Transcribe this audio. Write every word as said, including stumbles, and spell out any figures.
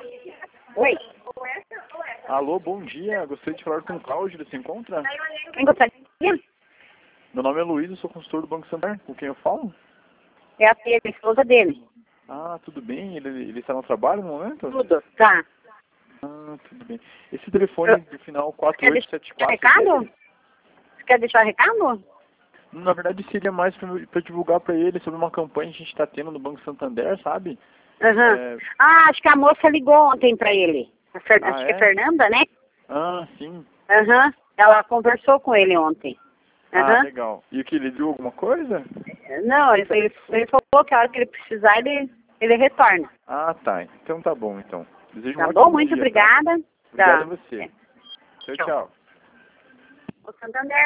Oi. Alô, bom dia. Gostaria de falar com o Cláudio. Ele se encontra? Quem gostaria? Meu nome é Luiz, eu sou consultor do Banco Santander. Com quem eu falo? É a filha, a esposa dele. Ah, tudo bem. Ele, ele está no trabalho no momento? Tudo. Tá. Ah, tudo bem. Esse telefone do final quatro Quer oito deixar sete quatro... recado? Você quer deixar recado? Na verdade, seria mais para divulgar para ele sobre uma campanha que a gente está tendo no Banco Santander, sabe? Aham. É... Ah, acho que a moça ligou ontem pra ele. A Fer... Ah, acho é? que é Fernanda, né? Ah, sim. Aham. Ela conversou com ele ontem. Ah, Aham. legal. E o que, ele viu alguma coisa? Não, ele, ele, ele falou que a hora que ele precisar, ele, ele retorna. Ah, tá. Então tá bom, então. Desejo um Tá ótimo bom? Muito dia, tá? obrigada. Obrigado Tá. a você. É. Tchau, Tchau. tchau. O Santander.